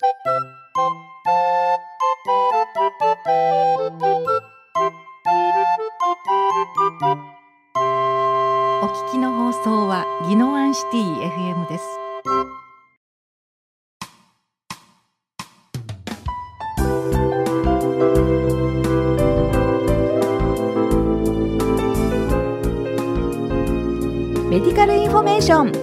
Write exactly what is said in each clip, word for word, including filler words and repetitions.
お聞きの放送は宜野湾シティ エフエム です。メディカルインフォメーション。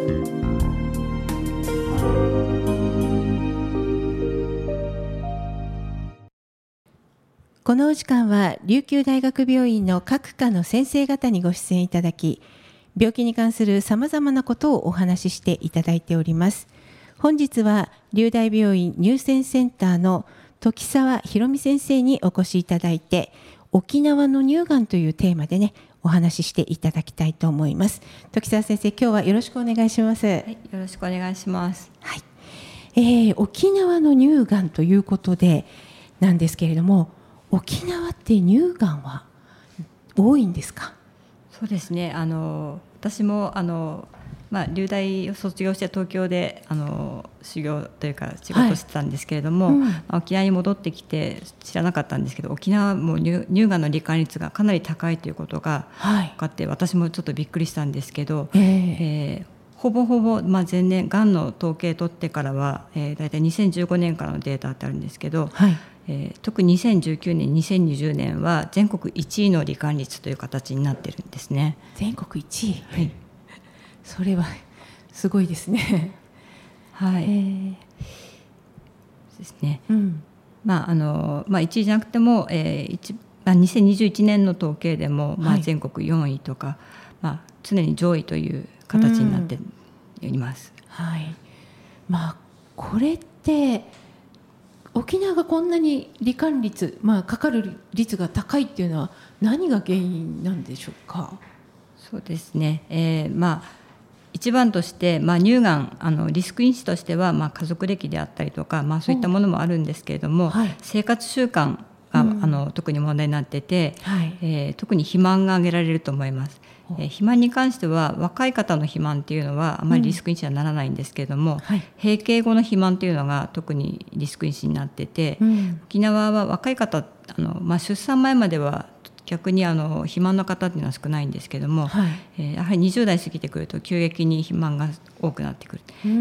このお時間は琉球大学病院の各科の先生方にご出演いただき、病気に関するさまざまなことをお話ししていただいております。本日は琉大病院乳腺センターの時澤博美先生にお越しいただいて、沖縄の乳がんというテーマでね、お話ししていただきたいと思います。時澤先生、今日はよろしくお願いします。はい、 よろしくお願いします。 はい、えー、沖縄の乳がんということでなんですけれども、沖縄って乳がんは多いんですか？ そうですね、あの私もあの、まあ、琉大を卒業して東京であの修行というか仕事してたんですけれども、はい、うんまあ、沖縄に戻ってきて知らなかったんですけど、沖縄も 乳, 乳がんの罹患率がかなり高いということが分かって、はい、私もちょっとびっくりしたんですけど、えーえー、ほぼほぼ、まあ、前年がんの統計取ってからは、えー、だいたいにせんじゅうごねんからのデータってあるんですけど、はい、えー、特ににせんじゅうきゅうねんにせんにじゅうねんは全国いちいの罹患率という形になってるんですね。 全国いちい、はい、それはすごいですね。 はい、えー、ですね、うんまああのまあ、いちいじゃなくても、えー一まあ、にせんにじゅういちねんの統計でも、まあ、全国よんいとか、はい、まあ、常に上位という形になっています。 うん、はい、まあ、これって沖縄がこんなに罹患率、まあ、かかる率が高いっていうのは何が原因なんでしょうか？ そうですね、えーまあ、一番として、まあ、乳がんあのリスク因子としては、まあ、家族歴であったりとか、まあ、そういったものもあるんですけれども、はい、生活習慣が、うん、あの特に問題になってて、はい、えー、特に肥満が挙げられると思います。えー、肥満に関しては若い方の肥満っていうのはあまりリスク因子にはならないんですけれども、うんはい、閉経後の肥満っていうのが特にリスク因子になってて、うん、沖縄は若い方あの、まあ、出産前までは逆にあの肥満の方っていうのは少ないんですけども、はい、えー、やはりにじゅう代過ぎてくると急激に肥満が多くなってくる、うんうん、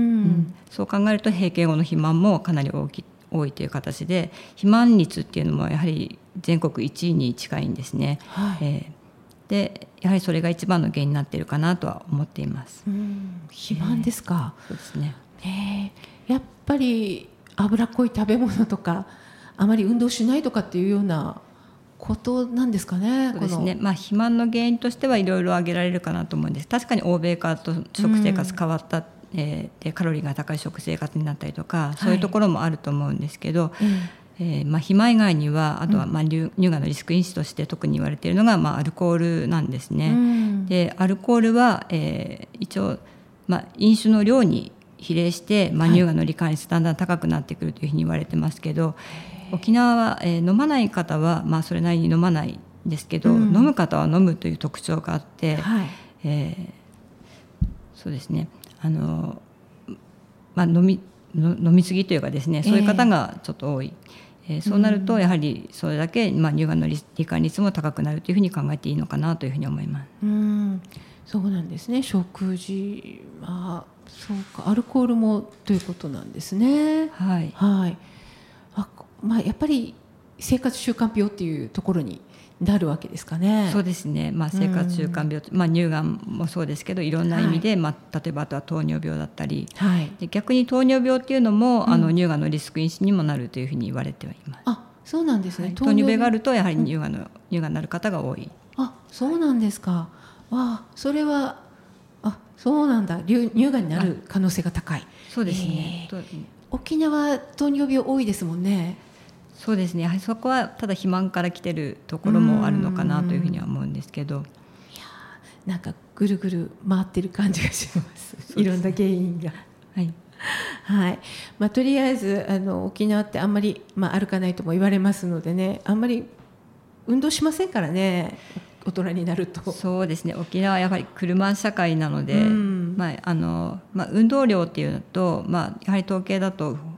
そう考えると閉経後の肥満もかなり大きい多いという形で、肥満率っていうのもやはり全国いちいに近いんですね。はい、えーでやはりそれが一番の原因になっているかなとは思っています。 うん、肥満ですか？ えー、そうですね、 えー、やっぱり脂っこい食べ物とかあまり運動しないとかっていうようなことなんですかね？ そうですね、まあ、肥満の原因としてはいろいろ挙げられるかなと思うんです。確かに欧米化と食生活変わった、うん、えー、でカロリーが高い食生活になったりとか、そういうところもあると思うんですけど、はい、うんえーまあ、肥満以外にはあとは、まあ、乳がんのリスク因子として特に言われているのが、まあ、アルコールなんですね。うん、でアルコールは、えー、一応、まあ、飲酒の量に比例して、まあ、乳がんの罹患率だんだん高くなってくるというふうに言われてますけど、はい、沖縄は、えー、飲まない方は、まあ、それなりに飲まないんですけど、うん、飲む方は飲むという特徴があって、はい、えー、そうですね、あの、まあ、飲み飲み過ぎというかですね、そういう方がちょっと多い、えーえー、そうなるとやはりそれだけ、まあ、乳がんの罹患率も高くなるというふうに考えていいのかなというふうに思います。 うん、そうなんですね。食事、まあ、そうか、アルコールもということなんですね。はい、はい、あ、まあ、やっぱり生活習慣病っていうところになるわけですかね？ そうですね、まあ、生活習慣病、うんまあ、乳がんもそうですけどいろんな意味で、はいまあ、例えばあとは糖尿病だったり、はい、で逆に糖尿病っていうのも、うん、あの乳がんのリスク因子にもなるというふうに言われてはいます。 あ、そうなんですね。はい、 糖尿病があるとやはり乳がんの、うん、乳がんになる方が多い。 あ、そうなんですか。わあ、それはあ、そうなんだ。乳がんになる可能性が高い。 そうですね、えー、 沖縄糖尿病多いですもんね。 そうですね、やはりそこはただ肥満から来てるところもあるのかなというふうには思うんですけど、いやなんかぐるぐる回ってる感じがします。いろんな原因が、はいはいまあ、とりあえずあの沖縄ってあんまり、まあ、歩かないとも言われますのでね、あんまり運動しませんからね、大人になると。 そうですね、沖縄はやはり車社会なので、うんまああのまあ、運動量っていうのと、まあ、やはり統計だと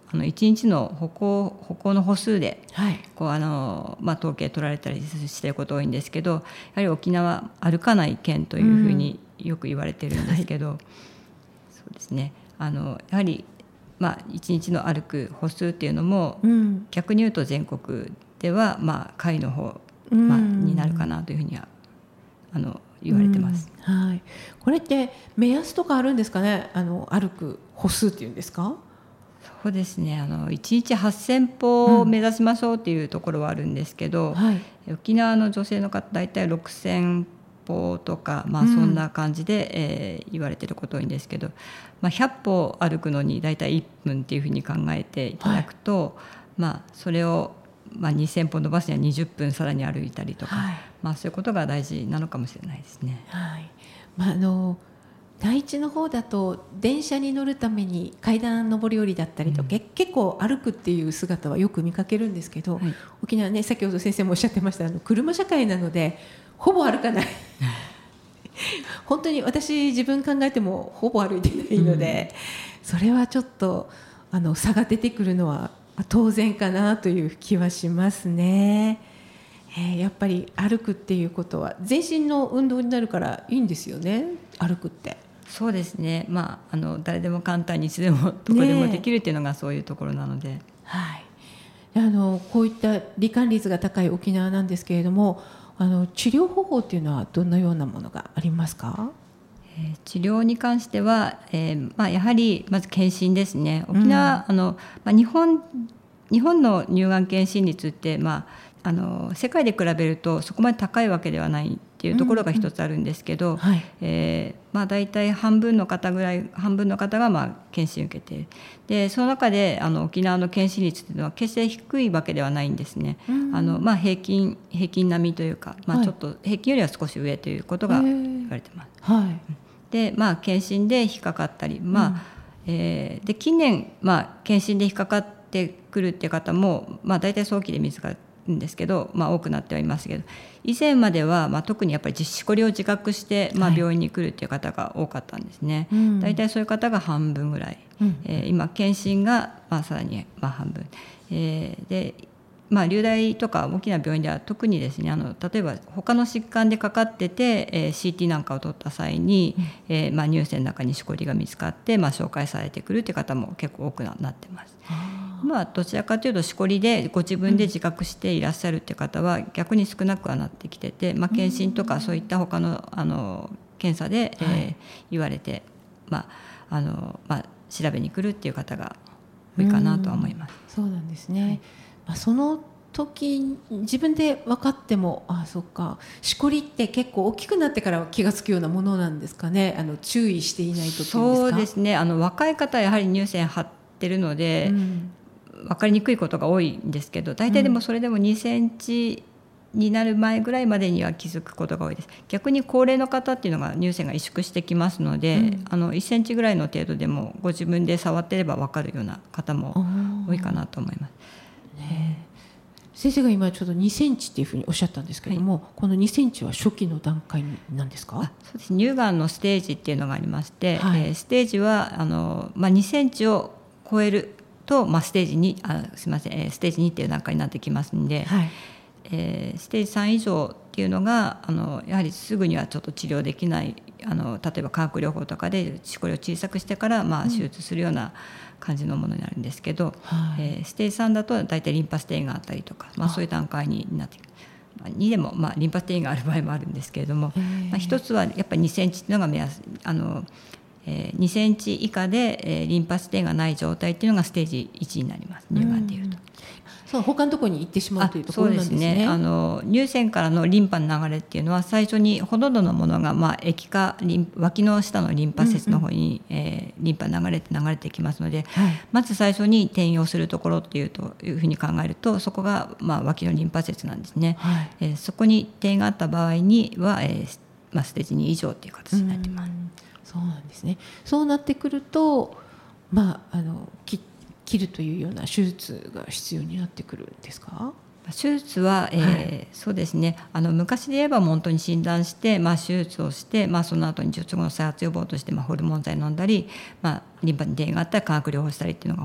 あのいちにちの歩行、歩行の歩数で、 はい、 こうあの、まあ、統計取られたりしていること多いんですけど、やはり沖縄歩かない県というふうによく言われてるんですけど、うん、はい、そうですね、あのやはり、まあ、いちにちの歩く歩数っていうのも、うん、逆に言うと全国では、まあ、下位の方、まあ、になるかなというふうにはあの言われてます、 うん、はい、これって目安とかあるんですかね、あの歩く歩数っていうんですか？ そうですね、あのいちにちはっせん歩を目指しましょうっていうところはあるんですけど、うん、はい、沖縄の女性の方大体ろくせん歩とか、まあ、そんな感じで、うん、えー、言われてること多いんですけど、まあ、ひゃっ歩歩くのに大体いっぷんっていうふうに考えていただくと、はい、まあ、それを、まあ、にせん歩伸ばすにはにじゅっぷんさらに歩いたりとか、はい、まあ、そういうことが大事なのかもしれないですね。 はい、まあ、あの第一の方だと電車に乗るために階段上り下りだったりと、うん、結構歩くっていう姿はよく見かけるんですけど、はい、沖縄ね、先ほど先生もおっしゃってましたあの車社会なのでほぼ歩かない本当に私自分考えてもほぼ歩いてないので、うん、それはちょっとあの差が出てくるのは当然かなという気はしますね。えー、やっぱり歩くっていうことは全身の運動になるからいいんですよね、歩くって。 そうですね、まあ、あの誰でも簡単にいつでもどこでもできるっていうのがそういうところなので、ね、 はい、あのこういった罹患率が高い沖縄なんですけれども、あの治療方法っていうのはどんなようなものがありますか？ えー、治療に関しては、えーまあ、やはりまず検診ですね。沖縄、うん、あのまあ、日本日本の乳がん検診率って、まああの世界で比べるとそこまで高いわけではないっていうところが一つあるんですけど、うんうん、はい、えーまあ、大体半分の方ぐらい半分の方がまあ検診を受けて、でその中であの沖縄の検診率というのは決して低いわけではないんですね。うん、あのまあ、平均平均並みというか、まあ、ちょっと平均よりは少し上ということが言われてます。はい、でまあ、検診で引っかかったり、まあ、うん、えー、で近年、まあ、検診で引っかかってくるっていう方も、まあ、大体早期で見つかるんですけど、まあ、多くなってはいますけど、以前までは、まあ、特にやっぱりしこりを自覚して、まあ、病院に来るっていう方が多かったんですね。はい、大体そういう方が半分ぐらい、うん、えー、今検診が、まあ、さらに、まあ、半分、えー、でまあ、流大とか大きな病院では特にですね、あの例えば他の疾患でかかってて、えー、シーティー なんかを取った際に、うん、えーまあ、乳腺の中にしこりが見つかって、まあ、紹介されてくるという方も結構多くなってます。まあ、どちらかというとしこりでご自分で自覚していらっしゃるっていう方は逆に少なくはなってきてて、まあ、検診とかそういった他の、あの検査で、えーはい、言われて、まああのまあ、調べに来るっていう方が多いかなとは思います。 そうなんですね。はい、まあ、その時自分で分かっても、ああそっか、しこりって結構大きくなってから気がつくようなものなんですかね、あの注意していないとっていうんですか？ そうですね、あの若い方はやはり乳腺張ってるので、うん、分かりにくいことが多いんですけど、大体でもそれでもにセンチになる前ぐらいまでには気づくことが多いです。逆に高齢の方っていうのが乳腺が萎縮してきますので、うん、あのいっセンチぐらいの程度でもご自分で触ってれば分かるような方も多いかなと思います。 ね、先生が今ちょうどにセンチっていうふうにおっしゃったんですけども、はい、このにセンチは初期の段階なんですか？ あ、そうです。乳がんのステージっていうのがありまして、はい、えー、ステージはあの、まあ、にセンチを超えると、まあ、ステージにあすみません、えー、ステージにっていう段階になってきますので、はい、えー、ステージさん以上っていうのがあのやはりすぐにはちょっと治療できない、あの例えば化学療法とかでしこりを小さくしてから、まあ、手術するような感じのものになるんですけど、うん、えー、ステージさんだと大体リンパス転移があったりとか、まあ、そういう段階になってくる。にでも、まあ、リンパ転移がある場合もあるんですけれども、まあ、一つはやっぱりにセンチっていうのが目安、あの、えー、にセンチ以下で、えー、リンパ転移がない状態っていうのがステージいちになります、乳がんでいうと。 そう他のところに行ってしまうというところなんですね。 そうですね、あの乳腺からのリンパの流れっていうのは最初にほとんどのものが、まあ、液化リン脇の下のリンパ節の方に、うんうん、えー、リンパ流れて流れてきますので、はい、まず最初に転移をするところっていうというふうに考えるとそこが、まあ、脇のリンパ節なんですね。はい、えー、そこに転移があった場合には、えーまあ、ステージに以上という形になっています。 そうなんですね。そうなってくると、まあ、あのき切るというような手術が必要になってくるんですか？ 手術は、えーはい、そうですね、あの昔で言えば本当に診断して、まあ、手術をして、まあ、その後に術後の再発予防として、まあ、ホルモン剤飲んだり、まあ、リンパに転移があったら化学療法したりっていうのがほ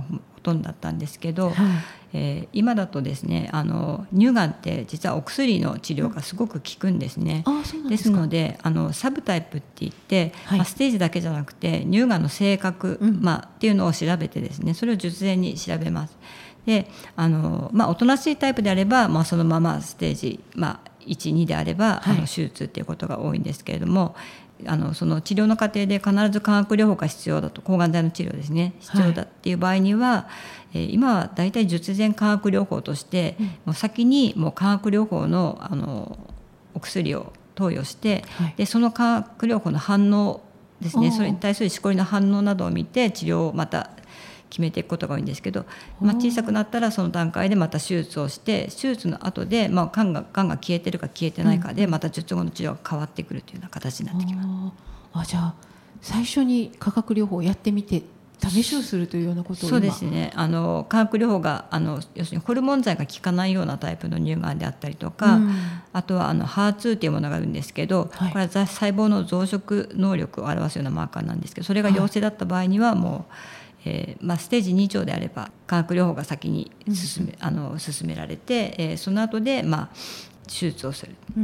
とんどだったんですけど、 はい、 えー、今だとですねあの乳がんって実はお薬の治療がすごく効くんですね。 うん、あ、そうなんでですか。 のであのサブタイプって言って、 はい、 まあ、ステージだけじゃなくて乳がんの性格、 うん、 まあ、っていうのを調べてですねそれを術前に調べます。であの、まあ、おとなしいタイプであれば、まあ、そのままステージ、まあ、いち、にであれば、はい、あの手術っていうことが多いんですけれども、あのその治療の過程で必ず化学療法が必要だと、抗がん剤の治療ですね必要だっていう場合には、はい、えー、今はだいたい術前化学療法として、うん、もう先にもう化学療法 の, あのお薬を投与して、はい、でその化学療法の反応ですね、それに対するしこりの反応などを見て治療をまた決めていくことが多いんですけど、まあ、小さくなったらその段階でまた手術をして、手術の後でまあがんががんが消えてるか消えてないかでまた術後の治療が変わってくるというような形になってきます。 ああ、じゃあ最初に化学療法をやってみて試しをするというようなことを今。 そうですね、あの化学療法があの要するにホルモン剤が効かないようなタイプの乳がんであったりとか、うん、あとはあの ハーツー というものがあるんですけど、はい、これは細胞の増殖能力を表すようなマーカーなんですけど、それが陽性だった場合にはもう、はい、えーまあ、ステージに以上であれば化学療法が先に進め、うん、あの進められて、えー、その後で、まあ、手術をする、うん、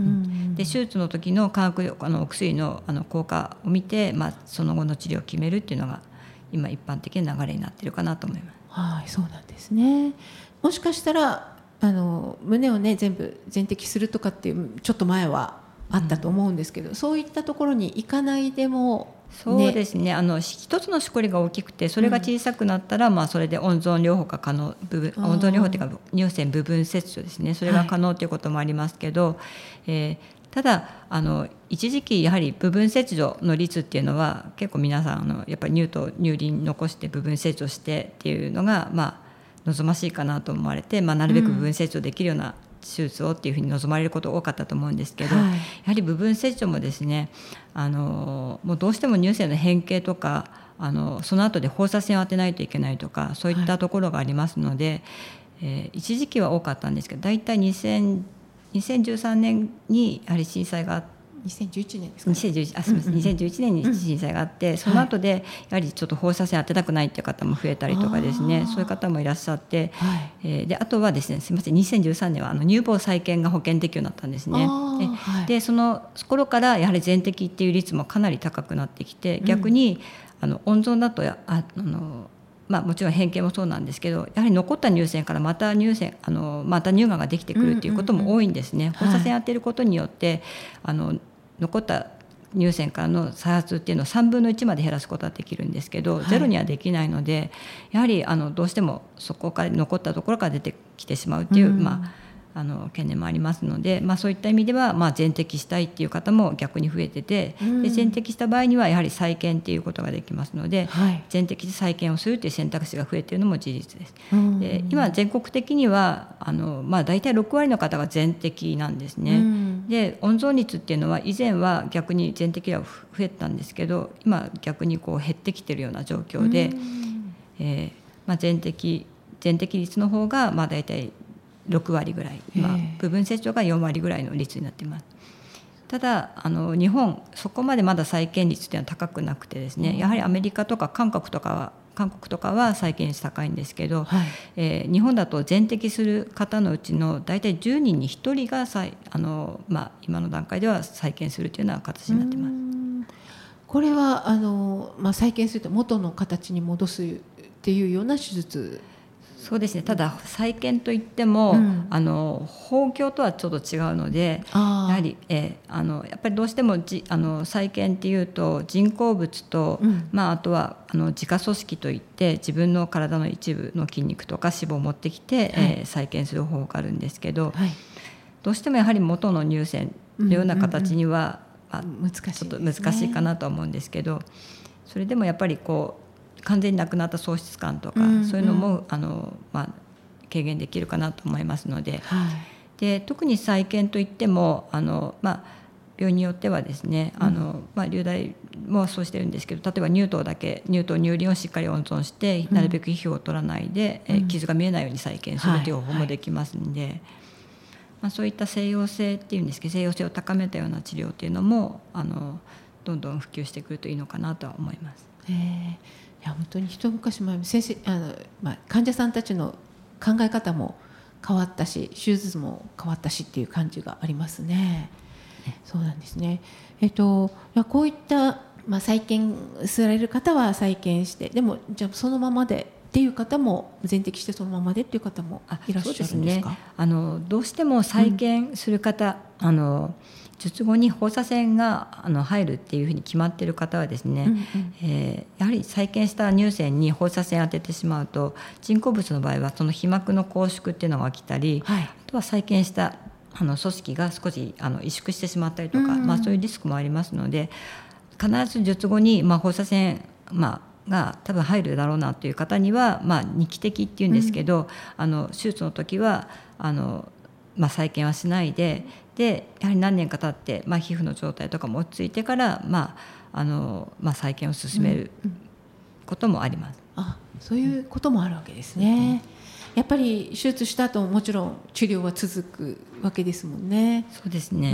で手術の時の化学あのお薬 の, あの効果を見て、まあ、その後の治療を決めるっていうのが今一般的な流れになっているかなと思います。 はい、そうなんですね。もしかしたらあの胸をね全部全摘するとかっていうちょっと前はあったと思うんですけど、うん、そういったところに行かないでも、ね、 そうですね、あの一つのしこりが大きくてそれが小さくなったら、うん、まあ、それで温存療法が可能、部分温存療法っていうか乳腺部分切除ですね、それが可能ということもありますけど、はい、えー、ただあの一時期やはり部分切除の率っていうのは結構皆さんあのやっぱり乳と乳輪残して部分切除してっていうのが、まあ、望ましいかなと思われて、まあ、なるべく部分切除できるような手術をっていうふうに望まれることが多かったと思うんですけど、はい、やはり部分切除もですね、あのもうどうしても乳腺の変形とかあのその後で放射線を当てないといけないとかそういったところがありますので、はい、えー、一時期は多かったんですけど、だいたいにせんじゅうさんねんにやはり震災があって、 にせんじゅういちねんですかね、 にせんじゅういち、あ、すみません、にせんじゅういちねんに震災があって、うん、その後でやはりちょっと放射線当てたくないっていう方も増えたりとかですね、そういう方もいらっしゃって、はい、えー、であとはですね、すみません、にせんじゅうさんねんはあの乳房再建が保険適用になったんですね。で、はい、でその頃からやはり全摘っていう率もかなり高くなってきて、逆に、うん、あの温存だとああのまあ、もちろん変形もそうなんですけど、やはり残った乳腺からまた乳腺あのまた乳がんができてくるっていうことも多いんですね。うんうんうん、放射線当てることによって、はい、あの残った乳腺からの再発っていうのをさんぶんのいちまで減らすことはできるんですけど、はい、ゼロにはできないので、やはりあのどうしてもそこから残ったところから出てきてしまうっていう、うん、まああの懸念もありますので、まあ、そういった意味では、まあ、全摘したいっていう方も逆に増えてて、うん、で全摘した場合にはやはり再建っていうことができますので、はい、全摘で再建をするっていう選択肢が増えているのも事実です。うん、で今全国的にはあの、まあ、大体ろくわりの方が全摘なんですね。うん、で温存率っていうのは以前は逆に全摘が増えたんですけど、今逆にこう減ってきているような状況で、うん、えーまあ、全摘全摘率の方がまあ大体ろくわりぐらい、まあ、部分切除がよんわりぐらいの率になっています。ただあの日本そこまでまだ再建率というのは高くなくてですね、やはりアメリカとか韓国とかは韓国とかは再建率高いんですけど、はい、えー、日本だと全摘する方のうちの大体じゅうにんにひとりが再あの、まあ、今の段階では再建するというような形になっています。 これはあの、まあ、再建すると元の形に戻すっていうような手術。 そうですね、ただ再建といっても、うん、あの包協とはちょっと違うので、やはり、えー、あのやっぱりどうしてもじあの再建っていうと人工物と、うん、まあ、あとはあの自家組織といって自分の体の一部の筋肉とか脂肪を持ってきて、はい、えー、再建する方法があるんですけど、はい、どうしてもやはり元の乳腺のような形には、うんうんうん、あ、難しいですね、ちょっと難しいかなとは思うんですけど、それでもやっぱりこう完全になくなった喪失感とか、うんうん、そういうのもあの、まあ、軽減できるかなと思いますので、はい、で特に再建といってもあの、まあ、病院によってはですね、あの、まあ、流大もそうしてるんですけど、例えば乳頭だけ乳頭乳輪をしっかり温存して、うん、なるべく皮膚を取らないで、うん、え傷が見えないように再建するという方法もできますので、はいはい、まあ、そういった西洋性っていうんですけど、西洋性を高めたような治療っていうのもあのどんどん普及してくるといいのかなとは思います。 へー、 いや本当に一昔前先生あの、まあ、患者さんたちの考え方も変わったし手術も変わったしっていう感じがありますね。そうなんですね。えっと、こういった、まあ、再建される方は再建してでもじゃあそのままでっていう方も全摘してそのままでっていう方もいらっしゃるんですか？そうですね、 あのどうしても再建する方、うん、あの術後に放射線があの入るっていうふうに決まっている方はですね、うんうん、えー、やはり再建した乳腺に放射線当ててしまうと人工物の場合はその皮膜の拘縮っていうのが起きたり、はい、あとは再建したあの組織が少しあの萎縮してしまったりとか、うんうん、まあ、そういうリスクもありますので必ず術後に、まあ、放射線、まあ、が多分入るだろうなという方には、まあ、二期的っていうんですけど、うん、あの手術の時はあの、まあ、再建はしないででやはり何年か経って、まあ、皮膚の状態とかも落ち着いてから、まああのまあ、再建を進めることもあります。 うんうん、あ、そういうこともあるわけですね。うん、やっぱり手術した後ももちろん治療は続くわけですもんね。 そうですね。 うん、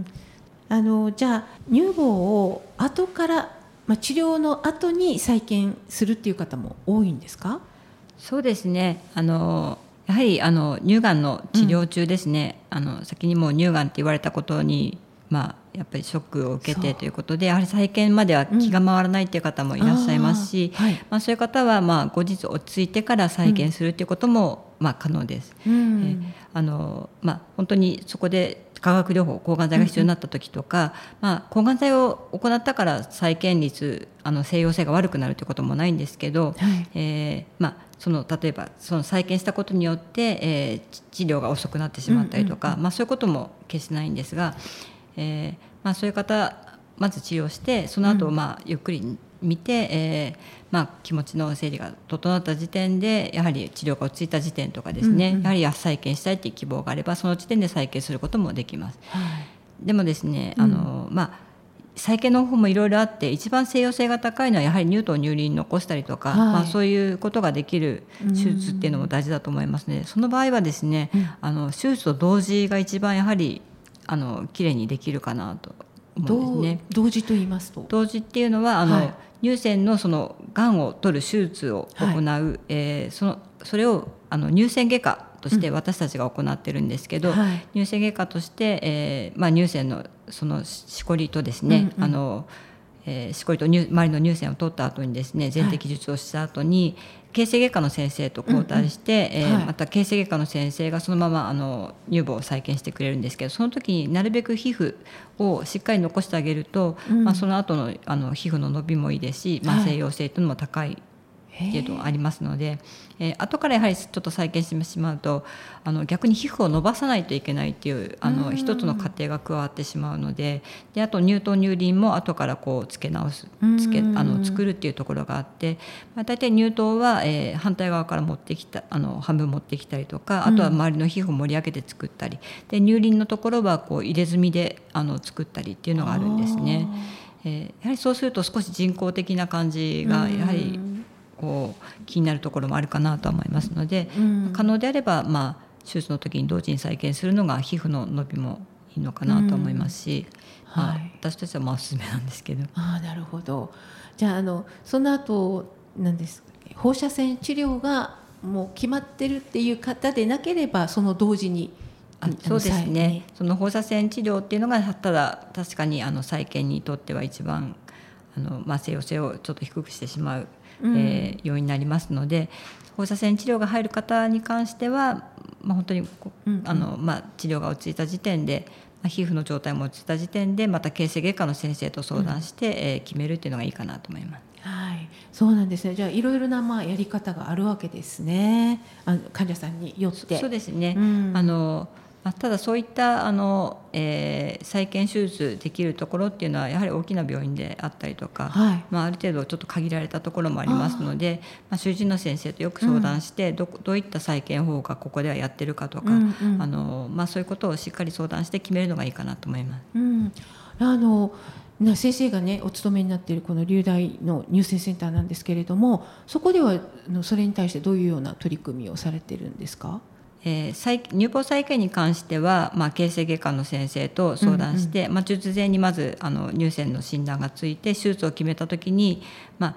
あのじゃあ乳房を後から、まあ、治療の後に再建するっていう方も多いんですか？ そうですね、あのやはりあの乳がんの治療中ですね、うん、あの先にもう乳がんって言われたことに、まあ、やっぱりショックを受けてということでやはり再建までは気が回らないという方もいらっしゃいますし、うん、はいまあ、そういう方はまあ後日落ち着いてから再建するということも、うん、まあ、可能です。うん、えあのまあ、本当にそこで化学療法抗がん剤が必要になった時とか、うんうん、まあ、抗がん剤を行ったから再建率あの静養性が悪くなるということもないんですけど、はいえーまあ、その例えばその再建したことによって、えー、治療が遅くなってしまったりとか、うんうんうんまあ、そういうことも決してないんですが、えーまあ、そういう方まず治療してその後、まあゆっくり見て、えーまあ、気持ちの整理が整った時点でやはり治療が落ち着いた時点とかですね、うんうん、やはり再建したいという希望があればその時点で再建することもできます。はい、でもですね、あの、うんまあ、再建の方もいろいろあって一番静養性が高いのはやはり乳頭乳輪残したりとか、はいまあ、そういうことができる手術っていうのも大事だと思いますので、その場合はですね、うん、あの手術と同時が一番やはりあのきれいにできるかなと思うんですね。 同時と言いますと同時っていうのはあの、はい、乳腺のそのがんを取る手術を行う、はいえー、そのそれをあの乳腺外科として私たちが行ってるんですけど、うんはい、乳腺外科として、えーまあ、乳腺のそのしこりとですね、うんうん、あのえー、しこりと周りの乳腺を取った後にですね全摘術をした後に、はい、形成外科の先生と交代して、うんうんえーはい、また形成外科の先生がそのままあの乳房を再建してくれるんですけどその時になるべく皮膚をしっかり残してあげると、うんまあ、その後のあの皮膚の伸びもいいですし、まあ、静養性というのも高いっていうのがありますので、えー、後からやはりちょっと再建してしまうとあの逆に皮膚を伸ばさないといけないっていうあの一つの過程が加わってしまうので、であと乳頭乳輪も後からこうつけ直すつけあの作るっていうところがあって、まあ、大体乳頭は、えー、反対側から持ってきたあの半分持ってきたりとかあとは周りの皮膚を盛り上げて作ったりで乳輪のところはこう入れ墨であの作ったりっていうのがあるんですね。えー、やはりそうすると少し人工的な感じがやはりこう気になるところもあるかなと思いますので、うん、可能であれば、まあ、手術の時に同時に再建するのが皮膚の伸びもいいのかなと思いますし、うんまあはい、私としてはまあおすすめなんですけど。 あなるほど。じゃあ、あのその後何ですか、放射線治療がもう決まってるっていう方でなければその同時にあそうですね、その放射線治療っていうのがただ確かにあの再建にとっては一番あの、まあ、静養性をちょっと低くしてしまううんえー、要因になりますので放射線治療が入る方に関しては、まあ、本当に、うんうんあのまあ、治療が落ち着いた時点で、まあ、皮膚の状態も落ち着いた時点でまた形成外科の先生と相談して、うんえー、決めるっていうのがいいかなと思います。 はい、そうなんですね。じゃあいろいろなまあやり方があるわけですね。あの患者さんによって。 そうですね、うん、あのただそういったあの、えー、再建手術できるところっていうのはやはり大きな病院であったりとか、はいまあ、ある程度ちょっと限られたところもありますのでまあ、主治医の先生とよく相談して、うん、ど, どういった再建法がここではやってるかとか、うんうんあのまあ、そういうことをしっかり相談して決めるのがいいかなと思います。 うん、あの先生がねお勤めになっているこの流大の乳腺センターなんですけれどもそこではそれに対してどういうような取り組みをされてるんですか？ えー、乳房再建に関しては、まあ、形成外科の先生と相談して、うんうんまあ、術前にまずあの乳腺の診断がついて手術を決めた時に、まあ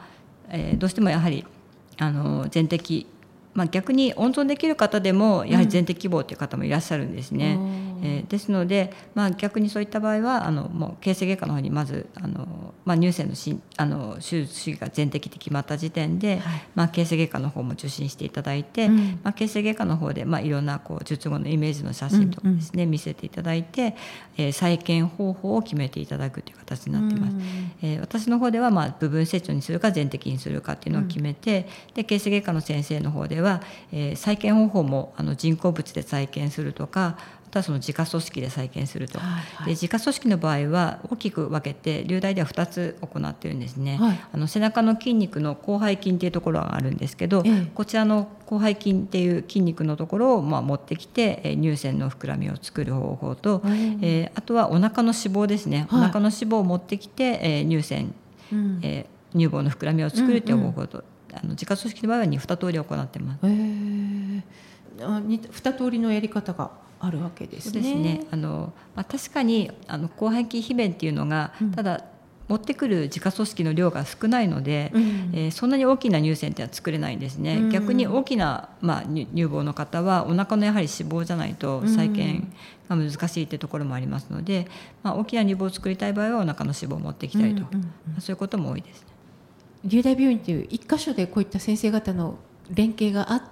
えー、どうしてもやはりあの全摘、まあ、逆に温存できる方でもやはり全摘希望という方もいらっしゃるんですね、うんえー、ですので、まあ、逆にそういった場合はあのもう形成外科の方にまずあの、まあ、乳腺のしあの手術主義が全摘って決まった時点で、はいまあ、形成外科の方も受診していただいて、うんまあ、形成外科の方で、まあ、いろんなこう術後のイメージの写真とかですね、うんうん、見せていただいて、えー、再建方法を決めていただくという形になっています、うんえー、私の方では、まあ、部分切除にするか全摘にするかっていうのを決めて、うん、で形成外科の先生の方では、えー、再建方法もあの人工物で再建するとか、あとはその自家組織で再建すると、はいはい、で自家組織の場合は大きく分けて流大ではふたつ行っているんですね、はい、あの背中の筋肉の広背筋っていうところがあるんですけど、ええ、こちらの広背筋っていう筋肉のところをまあ持ってきて、えー、乳腺の膨らみを作る方法と、うんえー、あとはお腹の脂肪ですね、はい、お腹の脂肪を持ってきて、えー、乳腺、うんえー、乳房の膨らみを作るという方法と、うんうん、あの自家組織の場合はに通り行っています。 えー、あに通りのやり方があるわけですね。 そうですね。あの、まあ、確かにあの広背筋皮弁っていうのが、うん、ただ持ってくる自家組織の量が少ないので、うんえー、そんなに大きな乳腺ってのは作れないんですね、うん、逆に大きな、まあ、乳房の方はお腹のやはり脂肪じゃないと再建が難しいっていうところもありますので、まあ、大きな乳房を作りたい場合はお腹の脂肪を持ってきたりと、うんうんうん、そういうことも多いですね。 流大病院という一箇所でこういった先生方の連携があって、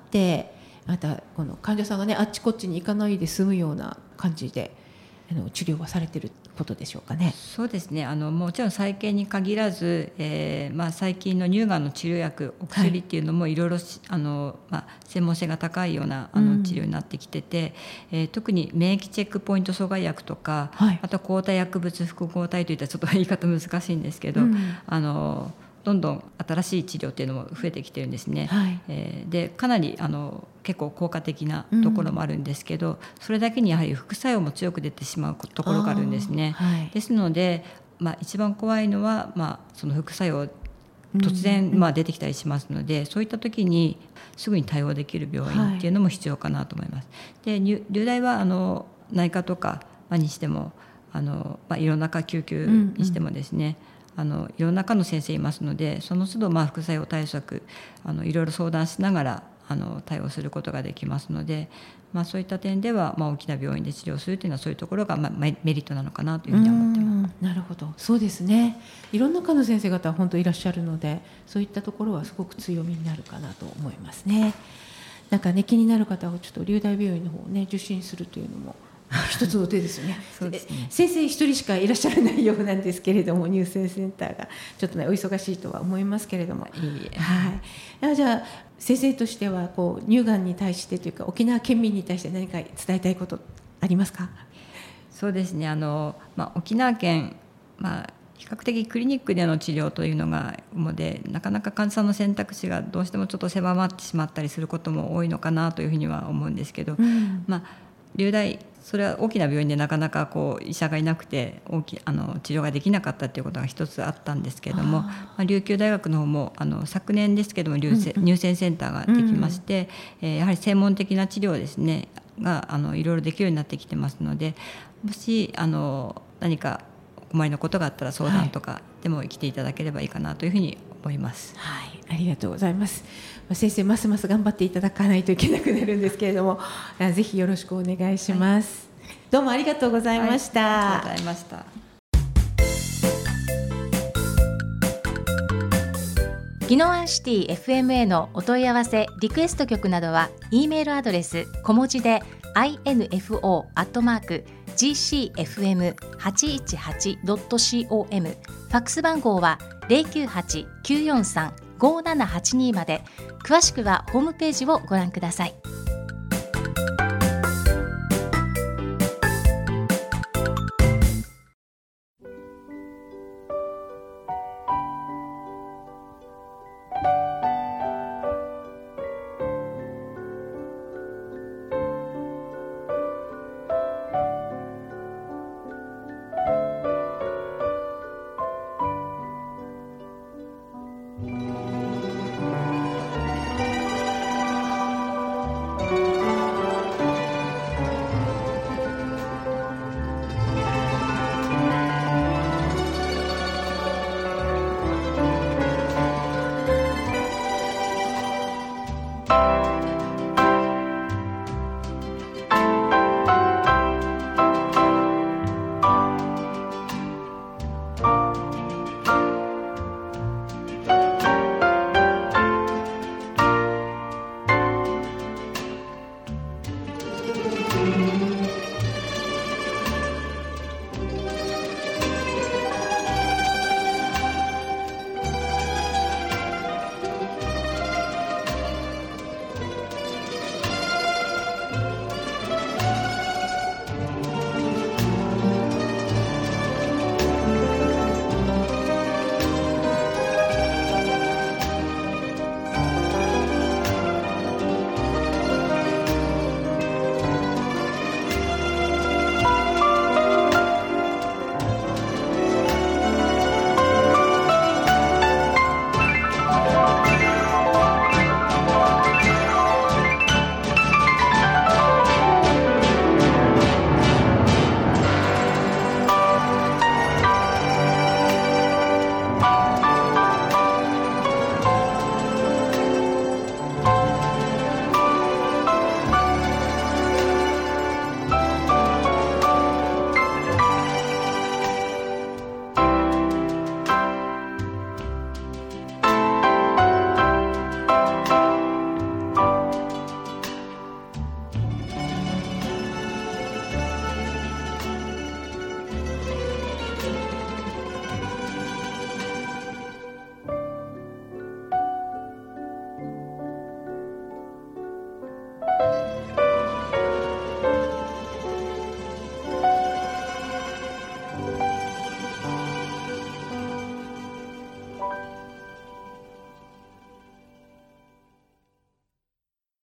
またこの患者さんがねあっちこっちに行かないで済むような感じであの治療はされていることでしょうかね。 そうですね。あのもちろん再建に限らず、えーまあ、最近の乳がんの治療薬お薬っていうのもいろいろあの、まあ、専門性が高いようなあの治療になってきてて、うんえー、特に免疫チェックポイント阻害薬とか、はい、あと抗体薬物複合体といったちょっと言い方難しいんですけど、うん、あのどんどん新しい治療っていうのも増えてきてるんですね、はいえー、でかなりあの結構効果的なところもあるんですけど、うん、それだけにやはり副作用も強く出てしまうところがあるんですね、はい、ですので、まあ、一番怖いのは、まあ、その副作用突然まあ出てきたりしますので、うん、そういった時にすぐに対応できる病院っていうのも必要かなと思います、はい、で流大はあの内科とかにしてもあの、まあ、いろんな救急にしてもですね、うんうんあのいろんな科の先生いますので、その都度まあ副作用対策あのいろいろ相談しながらあの対応することができますので、まあ、そういった点では、まあ、大きな病院で治療するというのはそういうところが、まあ、メリットなのかなというふうに思っています。 なるほど、そうですね。いろんな科の先生方は本当いらっしゃるので、そういったところはすごく強みになるかなと思いますね。なんかね気になる方はちょっと流大病院の方をね受診するというのも一つの手ですよね。そうですね。先生一人しかいらっしゃらないようなんですけれども、乳腺センターがちょっとねお忙しいとは思いますけれども、いいえ、はい、じゃあ先生としてはこう乳がんに対してというか沖縄県民に対して何か伝えたいことありますか？ そうですね。あの、まあ、沖縄県、まあ、比較的クリニックでの治療というのが主で、なかなか患者さんの選択肢がどうしてもちょっと狭まってしまったりすることも多いのかなというふうには思うんですけど、うん、まあ流大それは大きな病院でなかなかこう医者がいなくて大きあの治療ができなかったということが一つあったんですけれども、まあ、琉球大学の方もあの昨年ですけども乳腺、うんうん、乳腺センターができまして、うんうんえー、やはり専門的な治療ですねがあのいろいろできるようになってきてますので、もしあの何かお困りのことがあったら相談とかでも来ていただければいいかなというふうに思います。 はい、ありがとうございます。先生ますます頑張っていただかないといけなくなるんですけれども、ぜひよろしくお願いします、はい、どうもありがとうございました、 はい、ありがとうございました。 宜野湾シティ エフエムエー のお問い合わせリクエスト曲などは E メールアドレス小文字で アイエヌエフオー アットマーク ジーシーエフエムはちいちはち ドット コム ファックス番号は ゼロきゅうはち きゅうよんさん ごーななはちに まで。詳しくはホームページをご覧ください。